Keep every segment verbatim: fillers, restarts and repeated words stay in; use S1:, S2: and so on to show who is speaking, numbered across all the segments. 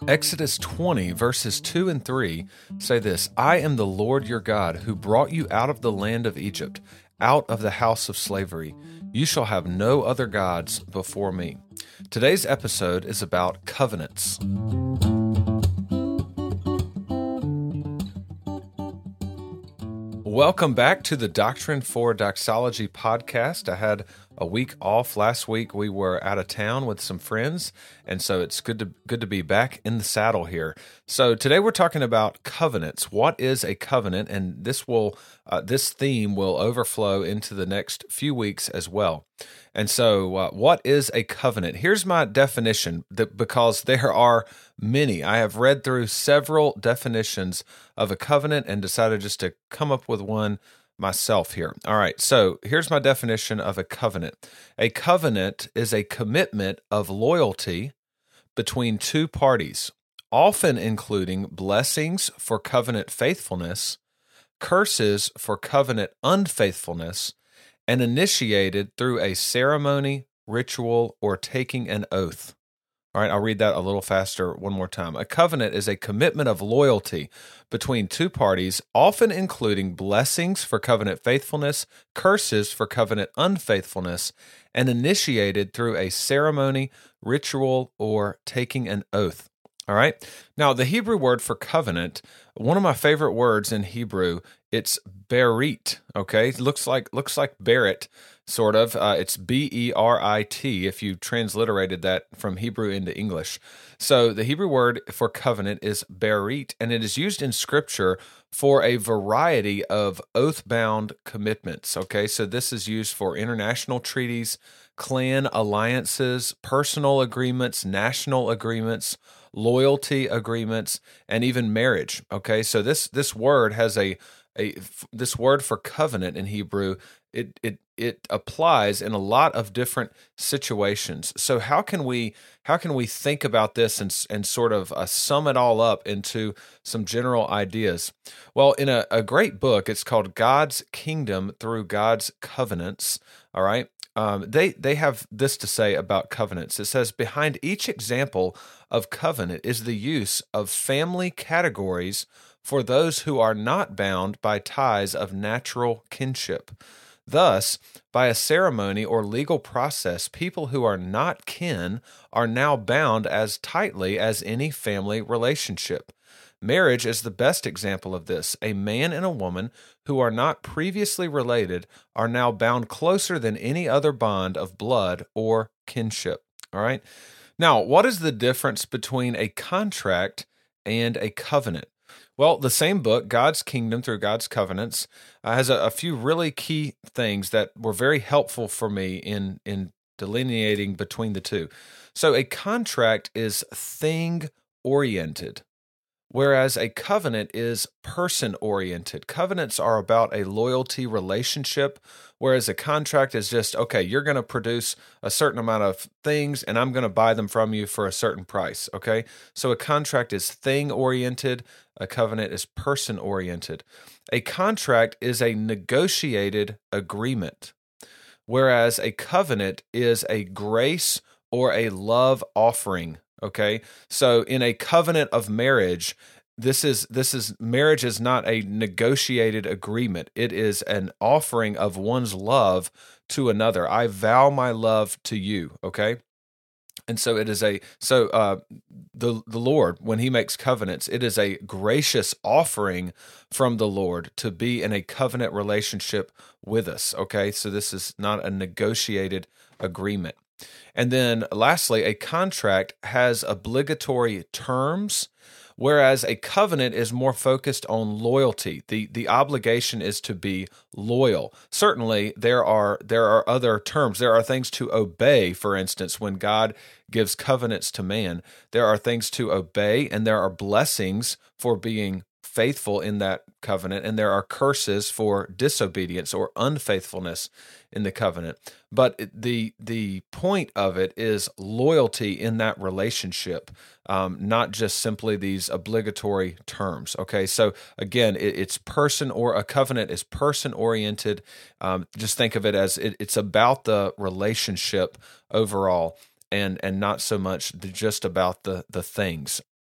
S1: Exodus twenty, verses two and three say this: I am the Lord your God, who brought you out of the land of Egypt, out of the house of slavery. You shall have no other gods before me. Today's episode is about covenants. Welcome back to the Doctrine for Doxology podcast. I had a week off last week. We were out of town with some friends, and so it's good to good to be back in the saddle here. So today we're talking about covenants. What is a covenant? And this will uh, this theme will overflow into the next few weeks as well. And so, uh, what is a covenant? Here's my definition, that because there are many. I have read through several definitions of a covenant and decided just to come up with one myself here. All right, so here's my definition of a covenant. A covenant is a commitment of loyalty between two parties, often including blessings for covenant faithfulness, curses for covenant unfaithfulness, and initiated through a ceremony, ritual, or taking an oath. All right, I'll read that a little faster one more time. A covenant is a commitment of loyalty between two parties, often including blessings for covenant faithfulness, curses for covenant unfaithfulness, and initiated through a ceremony, ritual, or taking an oath. All right. Now, the Hebrew word for covenant, one of my favorite words in Hebrew, it's berit. Okay, it looks like looks like Barrett, sort of. Uh, it's B E R I T if you transliterated that from Hebrew into English. So the Hebrew word for covenant is berit, and it is used in Scripture for a variety of oath-bound commitments. Okay, so this is used for international treaties, clan alliances, personal agreements, national agreements, loyalty agreements, and even marriage. Okay, so this this word has a a this word for covenant in Hebrew. It it it applies in a lot of different situations. So how can we how can we think about this and and sort of uh, sum it all up into some general ideas? Well, in a, a great book, it's called God's Kingdom Through God's Covenants. All right. Um, they they have this to say about covenants. It says, behind each example of covenant is the use of family categories for those who are not bound by ties of natural kinship. Thus, by a ceremony or legal process, people who are not kin are now bound as tightly as any family relationship. Marriage is the best example of this. A man and a woman who are not previously related are now bound closer than any other bond of blood or kinship. All right. Now, what is the difference between a contract and a covenant? Well, the same book, God's Kingdom Through God's Covenants, uh, has a, a few really key things that were very helpful for me in, in delineating between the two. So a contract is thing-oriented, whereas a covenant is person-oriented. Covenants are about a loyalty relationship, whereas a contract is just, okay, you're going to produce a certain amount of things, and I'm going to buy them from you for a certain price, okay? So a contract is thing-oriented. A covenant is person-oriented. A contract is a negotiated agreement, whereas a covenant is a grace or a love offering. Okay, so in a covenant of marriage, this is this is marriage is not a negotiated agreement. It is an offering of one's love to another. I vow my love to you. Okay, and so it is a so uh, the the Lord, when He makes covenants, it is a gracious offering from the Lord to be in a covenant relationship with us. Okay, so this is not a negotiated agreement. And then lastly, a contract has obligatory terms, whereas a covenant is more focused on loyalty. The the obligation is to be loyal. Certainly, there are there are other terms. There are things to obey, for instance, when God gives covenants to man. There are things to obey, and there are blessings for being faithful in that covenant, and there are curses for disobedience or unfaithfulness in the covenant. But the the point of it is loyalty in that relationship, um, not just simply these obligatory terms. Okay, so again, it, it's person or a covenant is person oriented. Um, just think of it as it, it's about the relationship overall, and and not so much the, just about the the things.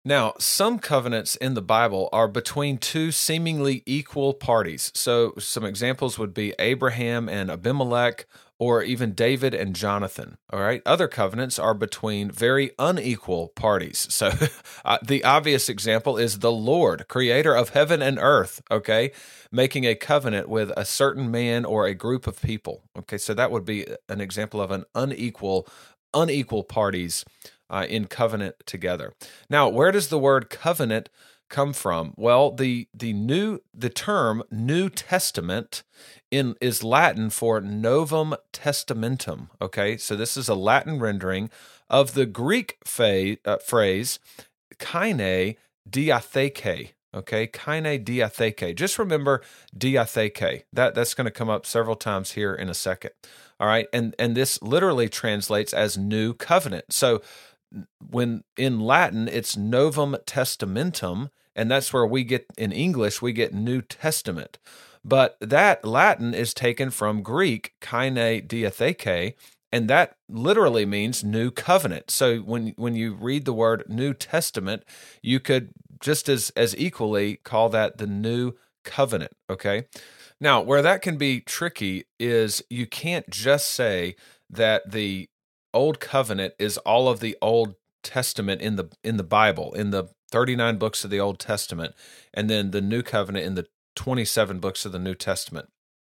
S1: Now, some covenants in the Bible are between two seemingly equal parties. So, some examples would be Abraham and Abimelech, or even David and Jonathan. All right. Other covenants are between very unequal parties. So, uh, the obvious example is the Lord, creator of heaven and earth, okay, making a covenant with a certain man or a group of people. Okay. So, that would be an example of an unequal, unequal parties Uh, in covenant together. Now, where does the word covenant come from? Well, the the new the term New Testament in is Latin for Novum Testamentum. Okay, so this is a Latin rendering of the Greek fa- uh, phrase "kaine diatheke." Okay, kaine diatheke. Just remember diatheke. That that's going to come up several times here in a second. All right, and and this literally translates as New Covenant. So, when in Latin, it's Novum Testamentum, and that's where we get, in English, we get New Testament. But that Latin is taken from Greek, kaine diatheke, and that literally means New Covenant. So when when you read the word New Testament, you could just as, as equally call that the New Covenant, okay? Now, where that can be tricky is you can't just say that the Old Covenant is all of the Old Testament in the in the Bible, in the thirty-nine books of the Old Testament, and then the New Covenant in the twenty-seven books of the New Testament.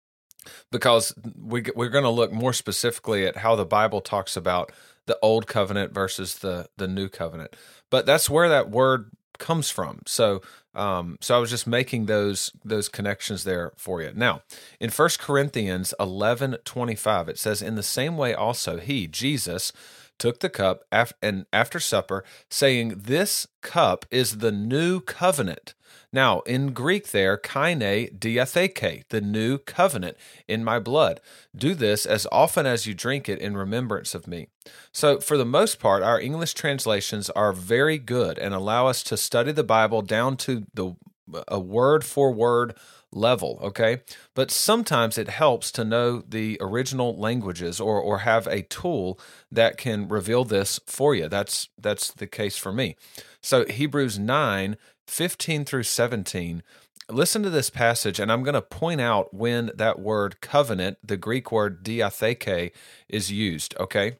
S1: Because we, we're going to look more specifically at how the Bible talks about the Old Covenant versus the, the New Covenant. But that's where that word comes from. So um, so I was just making those those connections there for you. Now, in First Corinthians eleven twenty-five, it says, "In the same way also he, Jesus, took the cup af- and after supper, saying, 'This cup is the new covenant.'" Now, in Greek there, kaine diatheke, the new covenant, "in my blood. Do this as often as you drink it in remembrance of me." So, for the most part, our English translations are very good and allow us to study the Bible down to the a word for word level, okay? But sometimes it helps to know the original languages or or have a tool that can reveal this for you. That's that's the case for me. So Hebrews nine, fifteen through seventeen, listen to this passage, and I'm going to point out when that word covenant, the Greek word diatheke, is used, okay?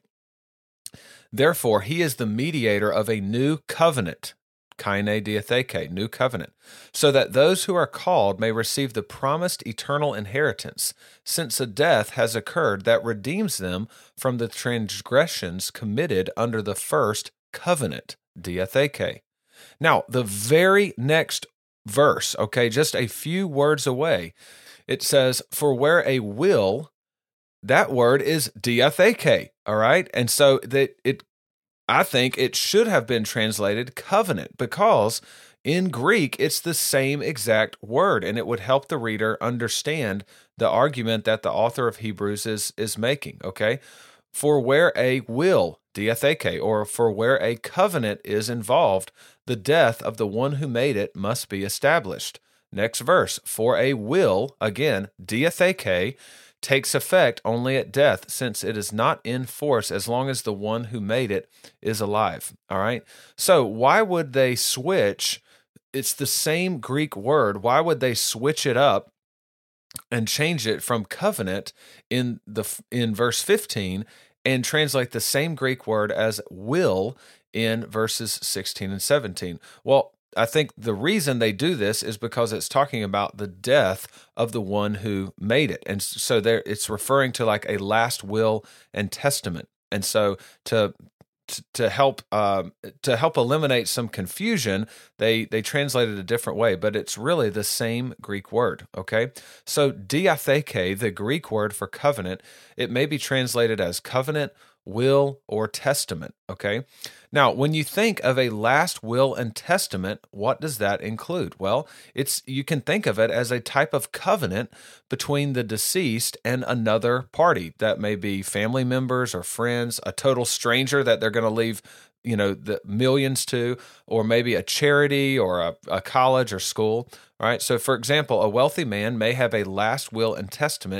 S1: "Therefore, he is the mediator of a new covenant," kaine diatheke, new covenant, "so that those who are called may receive the promised eternal inheritance, since a death has occurred that redeems them from the transgressions committed under the first covenant," diatheke. Now, the very next verse, okay, just a few words away, it says, "For where a will," that word is diatheke, all right? And so that it I think it should have been translated covenant, because in Greek, it's the same exact word, and it would help the reader understand the argument that the author of Hebrews is, is making, okay? For where a will, diatheke, or for where a covenant is involved, the death of the one who made it must be established. Next verse, for a will, again, diatheke, takes effect only at death, since it is not in force as long as the one who made it is alive. All right? So why would they switch? It's the same Greek word. Why would they switch it up and change it from covenant in the in verse fifteen and translate the same Greek word as will in verses sixteen and seventeen? Well, I think the reason they do this is because it's talking about the death of the one who made it. And so there it's referring to like a last will and testament. And so to to, to help um, to help eliminate some confusion, they they translate it a different way, but it's really the same Greek word, okay? So diatheke, the Greek word for covenant, it may be translated as covenant, will, or testament, okay? Now, when you think of a last will and testament, what does that include? Well, it's you can think of it as a type of covenant between the deceased and another party. That may be family members or friends, a total stranger that they're going to leave, you know, the millions to, or maybe a charity or a, a college or school, all right? So, for example, a wealthy man may have a last will and testament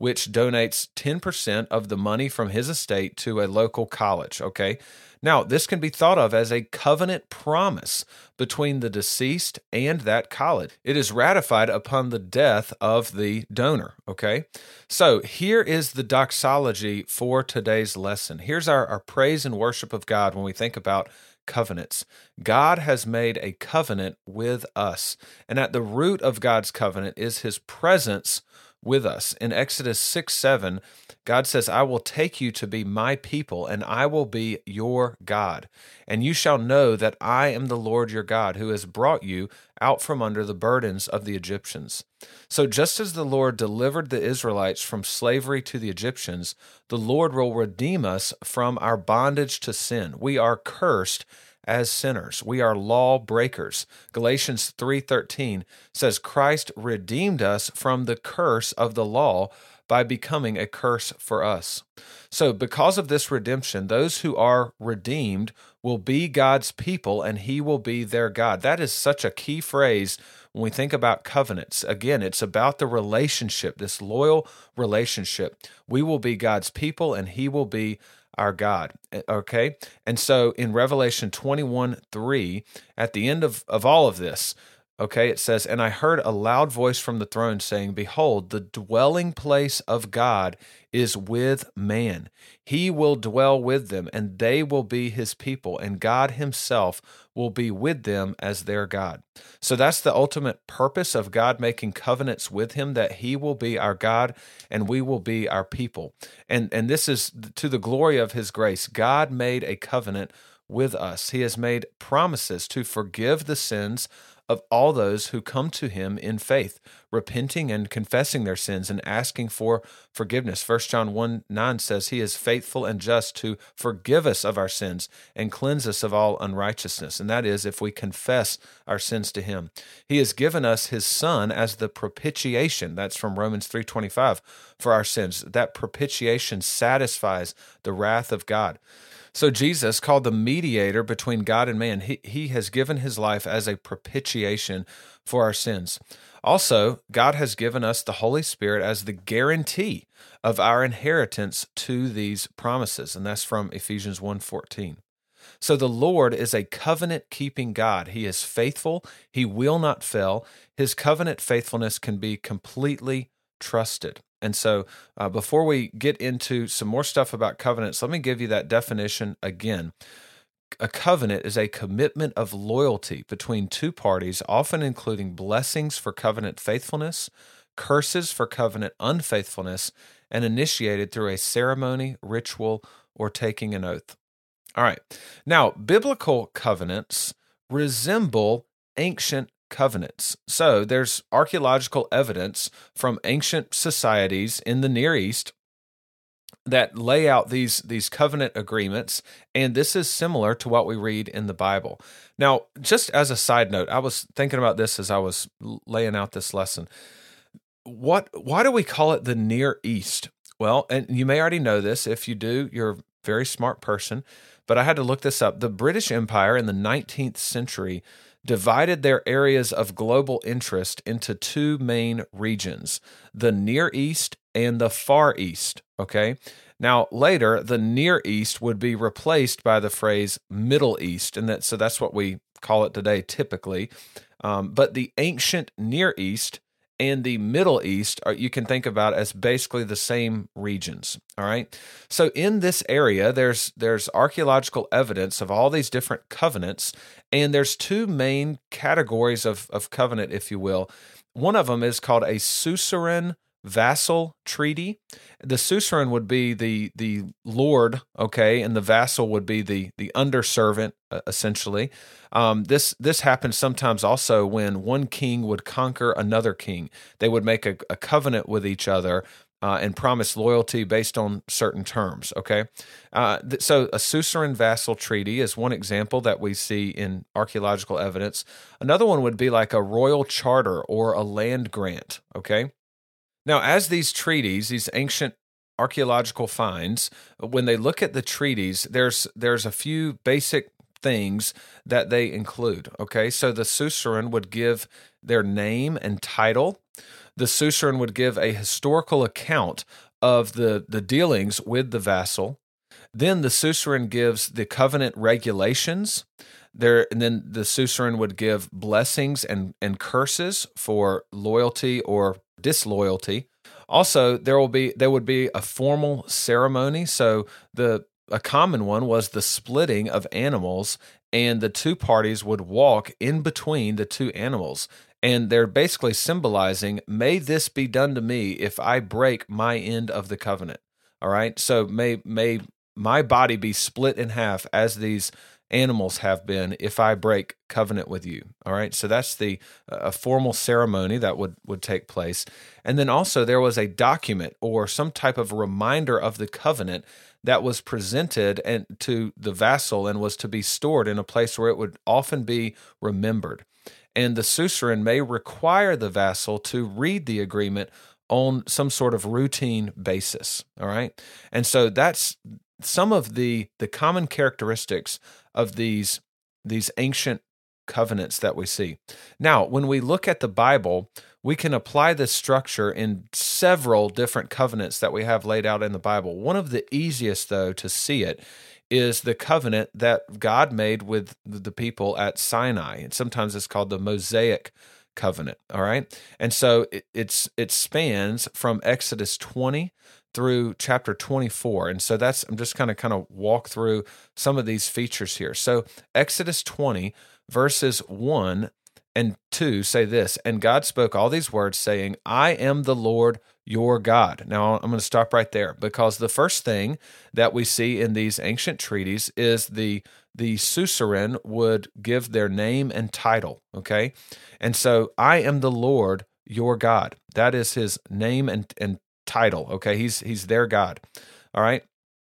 S1: which donates ten percent of the money from his estate to a local college, okay? Now, this can be thought of as a covenant promise between the deceased and that college. It is ratified upon the death of the donor, okay? So here is the doxology for today's lesson. Here's our, our praise and worship of God when we think about covenants. God has made a covenant with us, and at the root of God's covenant is his presence with us. In Exodus six seven, God says, I will take you to be my people, and I will be your God. And you shall know that I am the Lord your God, who has brought you out from under the burdens of the Egyptians. So just as the Lord delivered the Israelites from slavery to the Egyptians, the Lord will redeem us from our bondage to sin. We are cursed as sinners. We are law breakers. Galatians three thirteen says, Christ redeemed us from the curse of the law by becoming a curse for us. So because of this redemption, those who are redeemed will be God's people, and he will be their God. That is such a key phrase when we think about covenants. Again, it's about the relationship, this loyal relationship. We will be God's people, and he will be our God, okay? And so in Revelation twenty-one three, at the end of, of all of this, okay, it says, and I heard a loud voice from the throne saying, behold, the dwelling place of God is with man. He will dwell with them, and they will be his people, and God himself will be with them as their God. So that's the ultimate purpose of God making covenants with him, that he will be our God and we will be our people. And, and this is to the glory of his grace. God made a covenant with us. He has made promises to forgive the sins of all those who come to him in faith, repenting and confessing their sins and asking for forgiveness. First John one nine says he is faithful and just to forgive us of our sins and cleanse us of all unrighteousness. And that is if we confess our sins to him. He has given us his Son as the propitiation. That's from Romans three twenty-five for our sins. That propitiation satisfies the wrath of God. So Jesus, called the mediator between God and man, he, he has given his life as a propitiation for our sins. Also, God has given us the Holy Spirit as the guarantee of our inheritance to these promises, and that's from Ephesians one fourteen. So the Lord is a covenant-keeping God. He is faithful. He will not fail. His covenant faithfulness can be completely trusted. And so uh, before we get into some more stuff about covenants, let me give you that definition again. A covenant is a commitment of loyalty between two parties, often including blessings for covenant faithfulness, curses for covenant unfaithfulness, and initiated through a ceremony, ritual, or taking an oath. All right. Now, biblical covenants resemble ancient covenants. So there's archaeological evidence from ancient societies in the Near East that lay out these, these covenant agreements, and this is similar to what we read in the Bible. Now, just as a side note, I was thinking about this as I was laying out this lesson. What? Why do we call it the Near East? Well, and you may already know this. If you do, you're a very smart person, but I had to look this up. The British Empire in the nineteenth century divided their areas of global interest into two main regions, the Near East and the Far East, okay? Now, later, the Near East would be replaced by the phrase Middle East, and that so that's what we call it today typically. Um, but the ancient Near East and the Middle East are, you can think about as basically the same regions, all right? So in this area, there's there's archaeological evidence of all these different covenants, and there's two main categories of, of covenant, if you will. One of them is called a suzerain vassal treaty. The suzerain would be the the lord, okay, and the vassal would be the the underservant, uh, essentially. Um, this this happens sometimes also when one king would conquer another king. They would make a, a covenant with each other uh, and promise loyalty based on certain terms, okay? Uh, th- so a suzerain vassal treaty is one example that we see in archaeological evidence. Another one would be like a royal charter or a land grant, okay? Now, as these treaties, these ancient archaeological finds, when they look at the treaties, there's there's a few basic things that they include, okay? So the suzerain would give their name and title. the suzerain would give a historical account of the, the dealings with the vassal. Then the suzerain gives the covenant regulations. There, and then the suzerain would give blessings and, and curses for loyalty or disloyalty. Also, there will be there would be a formal ceremony. So the a common one was the splitting of animals, and the two parties would walk in between the two animals. And they're basically symbolizing, may this be done to me if I break my end of the covenant. All right. So may may my body be split in half as these animals have been if I break covenant with you. All right. So that's the a formal ceremony that would, would take place. And then also there was a document or some type of reminder of the covenant that was presented and to the vassal and was to be stored in a place where it would often be remembered. And the suzerain may require the vassal to read the agreement on some sort of routine basis. All right. And so that's some of the the common characteristics of these these ancient covenants that we see. Now, when we look at the Bible, we can apply this structure in several different covenants that we have laid out in the Bible. One of the easiest, though, to see it is the covenant that God made with the people at Sinai. And sometimes it's called the Mosaic covenant, all right? And so it, it's it spans from Exodus twenty through chapter twenty-four. And so that's, I'm just kind of kind of walk through some of these features here. So Exodus twenty, verses one and two say this, and God spoke all these words saying, I am the Lord your God. Now I'm going to stop right there because the first thing that we see in these ancient treaties is the the suzerain would give their name and title, okay? And so I am the Lord your God. That is his name and, and title, okay? He's he's their God, all right?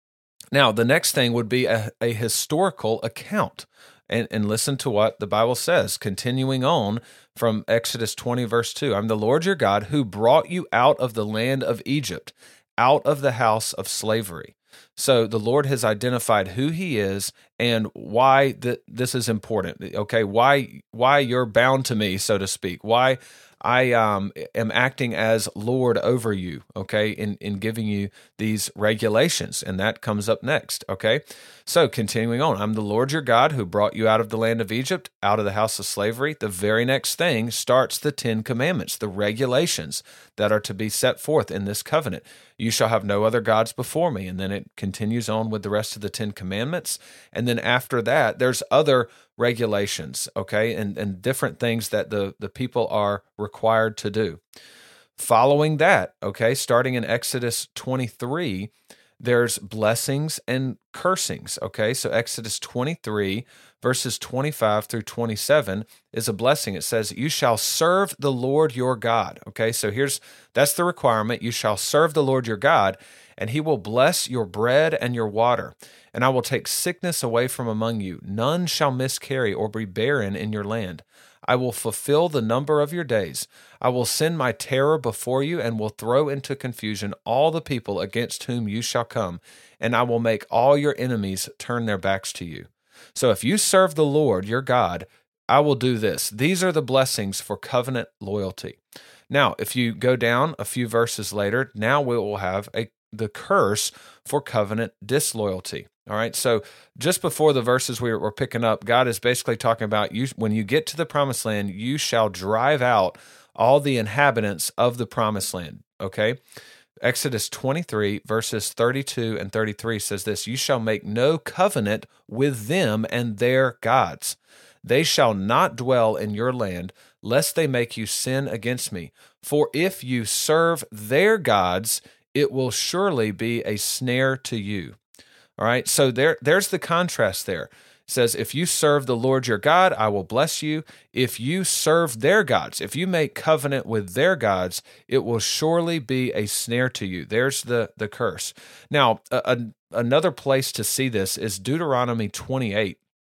S1: Now, the next thing would be a, a historical account. And, and listen to what the Bible says, continuing on from Exodus twenty, verse two. I'm the Lord your God who brought you out of the land of Egypt, out of the house of slavery. So the Lord has identified who he is and why th- this is important, okay? Why why you're bound to me, so to speak, why I um, am acting as Lord over you, okay, in, in giving you these regulations, and that comes up next, okay? So continuing on, I'm the Lord your God who brought you out of the land of Egypt, out of the house of slavery. The very next thing starts the Ten Commandments, the regulations that are to be set forth in this covenant. You shall have no other gods before me, and then it continues on with the rest of the Ten Commandments, and then after that, there's other regulations, okay, and, and different things that the, the people are required to do. Following that, okay, starting in Exodus twenty-three, there's blessings and cursings, okay? So Exodus twenty-three, verses twenty-five through twenty-seven is a blessing. It says, you shall serve the Lord your God, okay? So here's, that's the requirement. You shall serve the Lord your God, and he will bless your bread and your water. And I will take sickness away from among you. None shall miscarry or be barren in your land. I will fulfill the number of your days. I will send my terror before you and will throw into confusion all the people against whom you shall come, and I will make all your enemies turn their backs to you. So if you serve the Lord, your God, I will do this. These are the blessings for covenant loyalty. Now, if you go down a few verses later, now we will have a the curse for covenant disloyalty. All right, so just before the verses we were picking up, God is basically talking about you. When you get to the promised land, you shall drive out all the inhabitants of the promised land, okay? Exodus twenty-three, verses thirty-two and thirty-three says this, you shall make no covenant with them and their gods. They shall not dwell in your land, lest they make you sin against me. For if you serve their gods, it will surely be a snare to you. All right, so there, there's the contrast there. It says, if you serve the Lord your God, I will bless you. If you serve their gods, if you make covenant with their gods, it will surely be a snare to you. There's the, the curse. Now, a, a, another place to see this is Deuteronomy twenty-eight.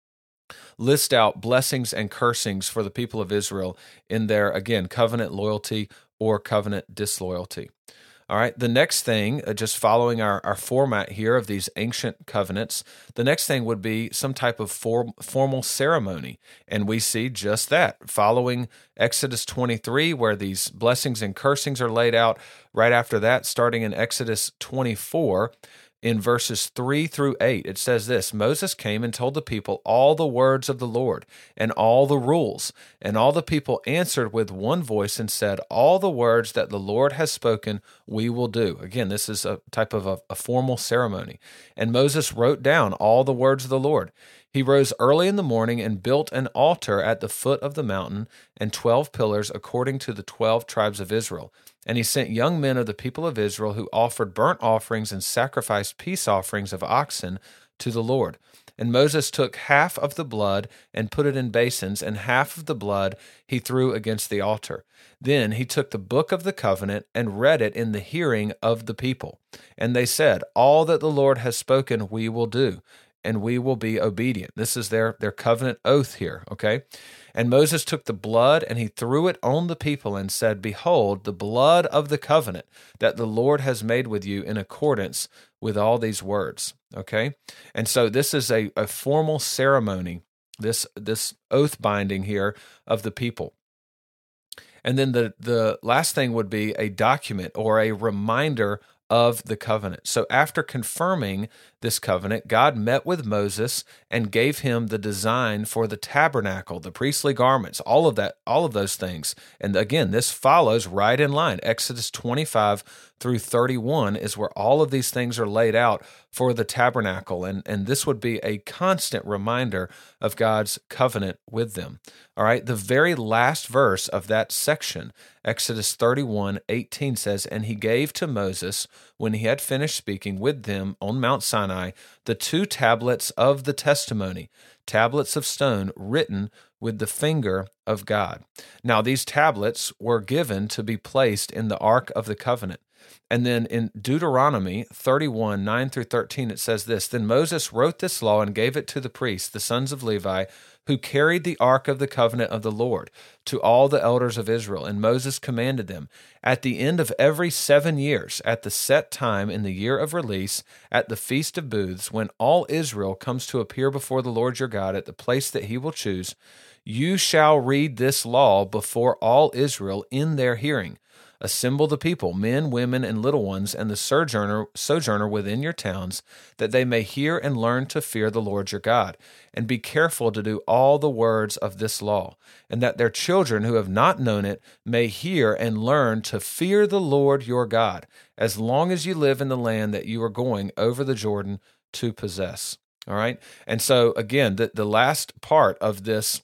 S1: List out blessings and cursings for the people of Israel in their, again, covenant loyalty or covenant disloyalty. All right, the next thing, uh, just following our, our format here of these ancient covenants, the next thing would be some type of form, formal ceremony. And we see just that, following Exodus twenty-three, where these blessings and cursings are laid out. Right after that, starting in Exodus twenty-four, in verses three through eight, it says this: Moses came and told the people all the words of the Lord and all the rules. And all the people answered with one voice and said, all the words that the Lord has spoken, we will do. Again, this is a type of a, a formal ceremony. And Moses wrote down all the words of the Lord. He rose early in the morning and built an altar at the foot of the mountain and twelve pillars according to the twelve tribes of Israel. And he sent young men of the people of Israel who offered burnt offerings and sacrificed peace offerings of oxen to the Lord. And Moses took half of the blood and put it in basins, and half of the blood he threw against the altar. Then he took the book of the covenant and read it in the hearing of the people. And they said, all that the Lord has spoken we will do, and we will be obedient. This is their, their covenant oath here, okay? And Moses took the blood and he threw it on the people and said, behold, the blood of the covenant that the Lord has made with you in accordance with all these words, okay? And so this is a, a formal ceremony, this, this oath binding here of the people. And then the, the last thing would be a document or a reminder of the covenant. So after confirming this covenant, God met with Moses and gave him the design for the tabernacle, the priestly garments, all of that, all of those things. And again, this follows right in line. Exodus twenty-five through thirty-one is where all of these things are laid out for the tabernacle. And, and this would be a constant reminder of God's covenant with them. All right, the very last verse of that section, Exodus thirty-one eighteen says, and he gave to Moses, when he had finished speaking with them on Mount Sinai, the two tablets of the testimony, tablets of stone written with the finger of God. Now, these tablets were given to be placed in the Ark of the Covenant. And then in Deuteronomy thirty-one, nine through thirteen, it says this, then Moses wrote this law and gave it to the priests, the sons of Levi, who carried the ark of the covenant of the Lord, to all the elders of Israel. And Moses commanded them, at the end of every seven years, at the set time in the year of release, at the Feast of Booths, when all Israel comes to appear before the Lord your God at the place that he will choose, you shall read this law before all Israel in their hearing. Assemble the people, men, women, and little ones, and the sojourner, sojourner within your towns, that they may hear and learn to fear the Lord your God, and be careful to do all the words of this law, and that their children who have not known it may hear and learn to fear the Lord your God, as long as you live in the land that you are going over the Jordan to possess. All right? And so, again, the, the last part of this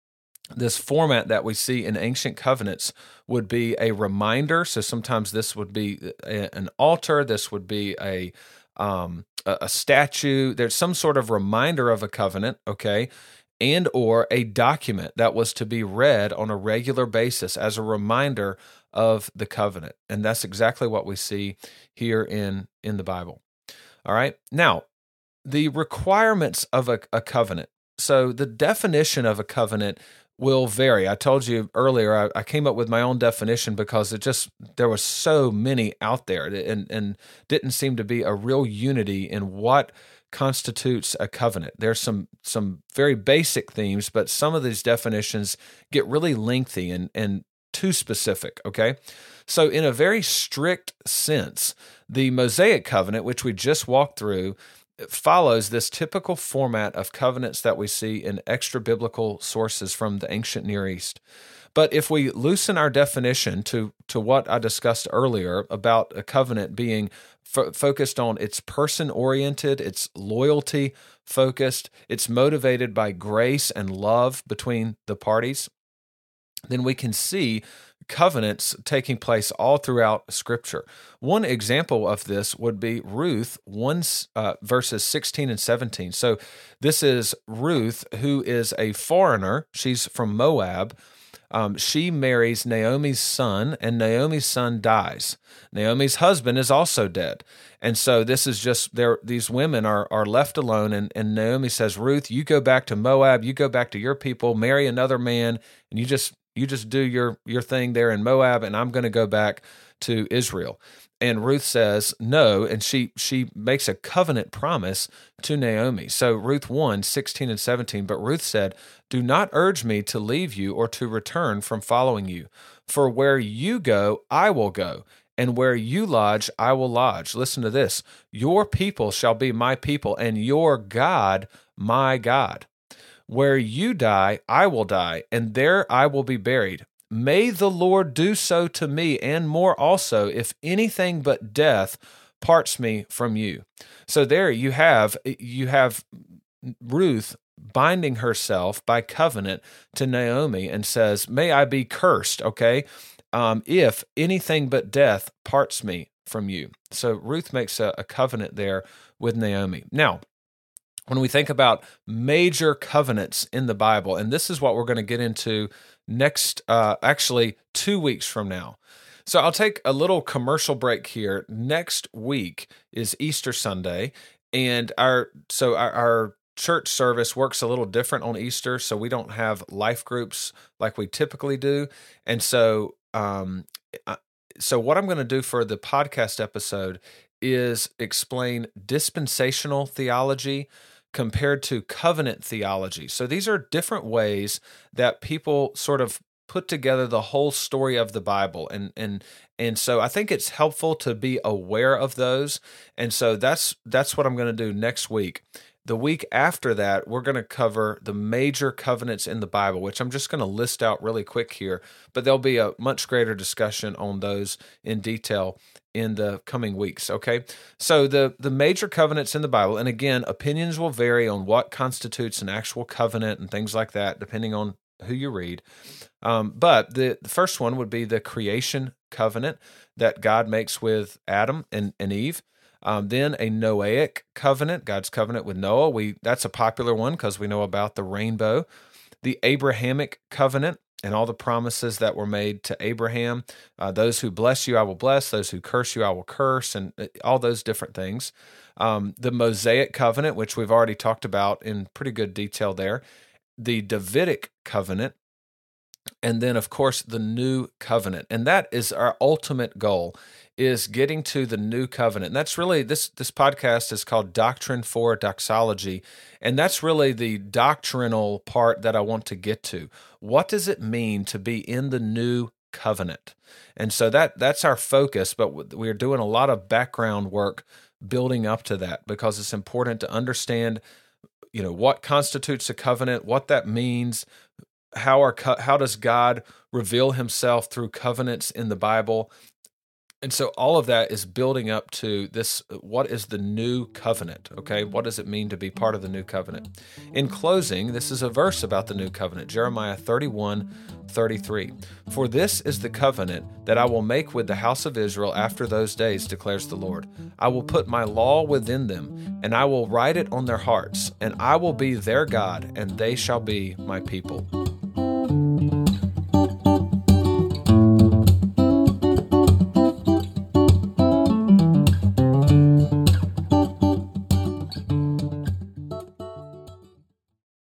S1: This format that we see in ancient covenants would be a reminder. So sometimes this would be a, an altar. This would be a um, a, a statue. There's some sort of reminder of a covenant, okay, and or a document that was to be read on a regular basis as a reminder of the covenant. And that's exactly what we see here in, in the Bible. All right. Now, the requirements of a, a covenant. So the definition of a covenant will vary. I told you earlier, I, I came up with my own definition because it just, there were so many out there and, and didn't seem to be a real unity in what constitutes a covenant. There's some some very basic themes, but some of these definitions get really lengthy and, and too specific, okay? So in a very strict sense, the Mosaic covenant, which we just walked through, follows this typical format of covenants that we see in extra-biblical sources from the ancient Near East. But if we loosen our definition to, to what I discussed earlier about a covenant being fo- focused on its person-oriented, its loyalty-focused, it's motivated by grace and love between the parties, then we can see covenants taking place all throughout Scripture. One example of this would be Ruth one uh, verses sixteen and seventeen. So this is Ruth, who is a foreigner. She's from Moab. Um, she marries Naomi's son, and Naomi's son dies. Naomi's husband is also dead. And so this is just, there. These women are are left alone, and, and Naomi says, Ruth, you go back to Moab, you go back to your people, marry another man, and you just you just do your, your thing there in Moab, and I'm going to go back to Israel. And Ruth says no, and she she makes a covenant promise to Naomi. So Ruth one, sixteen and seventeen, but Ruth said, "Do not urge me to leave you or to return from following you. For where you go, I will go, and where you lodge, I will lodge." Listen to this. "Your people shall be my people, and your God, my God. Where you die, I will die, and there I will be buried. May the Lord do so to me, and more also, if anything but death parts me from you." So there you have you have Ruth binding herself by covenant to Naomi and says, "May I be cursed, okay, um, if anything but death parts me from you." So Ruth makes a, a covenant there with Naomi. Now, when we think about major covenants in the Bible, and this is what we're going to get into next, uh, actually two weeks from now. So I'll take a little commercial break here. Next week is Easter Sunday, and our so our, our church service works a little different on Easter, so we don't have life groups like we typically do. And so, um, so what I'm going to do for the podcast episode is explain dispensational theology compared to covenant theology. So these are different ways that people sort of put together the whole story of the Bible. And and and so I think it's helpful to be aware of those. And so that's that's what I'm going to do next week. The week after that, we're going to cover the major covenants in the Bible, which I'm just going to list out really quick here, but there'll be a much greater discussion on those in detail in the coming weeks, okay? So the, the major covenants in the Bible, and again, opinions will vary on what constitutes an actual covenant and things like that, depending on who you read. Um, but the, the first one would be the creation covenant that God makes with Adam and, and Eve. Um, then a Noahic covenant, God's covenant with Noah. We that's a popular one because we know about the rainbow. The Abrahamic covenant and all the promises that were made to Abraham. Uh, those who bless you, I will bless. Those who curse you, I will curse, and all those different things. Um, the Mosaic covenant, which we've already talked about in pretty good detail there. The Davidic covenant. And then, of course, the new covenant. And that is our ultimate goal, is getting to the new covenant. And that's really, this this podcast is called Doctrine for Doxology. And that's really the doctrinal part that I want to get to. What does it mean to be in the new covenant? And so that that's our focus, but we're doing a lot of background work building up to that because it's important to understand, you know, what constitutes a covenant, what that means, How are how does God reveal himself through covenants in the Bible? And so all of that is building up to this, what is the new covenant, okay? What does it mean to be part of the new covenant? In closing, this is a verse about the new covenant, Jeremiah thirty-one, thirty-three. "For this is the covenant that I will make with the house of Israel after those days, declares the Lord. I will put my law within them, and I will write it on their hearts, and I will be their God, and they shall be my people."